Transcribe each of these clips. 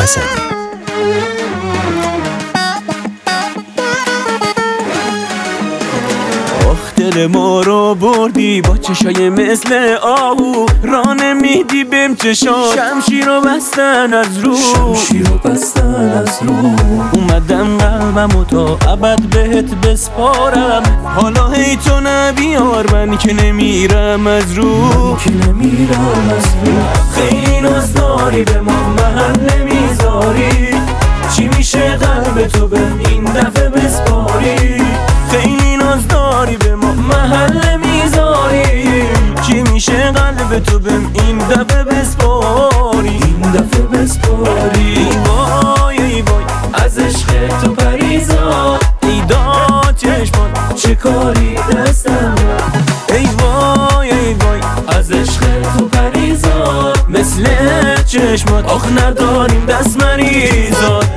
حسنی. دل ما رو بردی با چشای مثل آهو، راه نمیدی بهم چشات، شمشیر رو بستن از رو، اومدم قلبمو تا ابد بهت بسپارم، حالا هی تو نبیار من که نمیرم از رو، خیلی ناز داری به ما محل نمیذاری، چی میشه قلب تو بهم این دفعه بسپاری، خیلی ناز داری به ما محل میذاری، چی میشه قلب تو بهم این دفعه بسپاری، ای وای ای وای از عشق تو پریزاد، ای داد چشمات چه کاری دستم، ای وای ای وای از عشق تو پریزاد، مثل چشمات آخ نداریم دست مریزاد.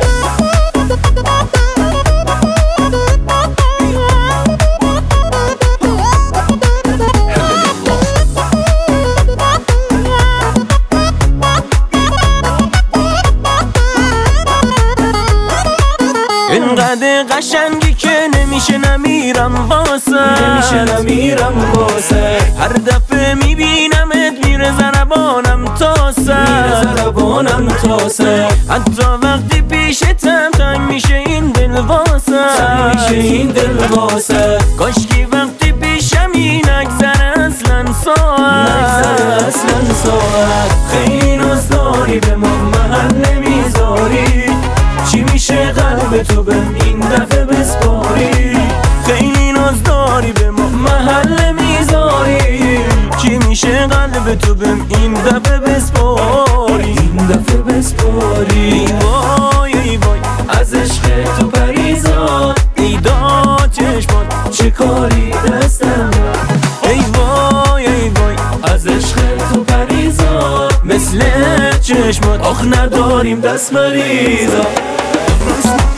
اینقدر قشنگی که نمیشه نمیرم واسه، هر دفعه میبینمت میره ضربانم تا سر، حتی وقتی پیشتم تنگ میشه این دل واسه، کاشکی وقتی پیشمی نگذره اصلا ساعت، خیلی ناز داری به ما محل نمیذاری، چی میشه قلب تو بهم این دفعه بسپاری، خیلی ناز داری به ما محل میذاری، چی میشه قلب تو بهم این دفعه بسپاری، ای وای ای وای از عشق تو پریزاد، ای داد چشمات چه کاری دستم، ای وای ای وای از عشق تو پریزاد، مثل چشمات آخ نداریم دست مریزاد.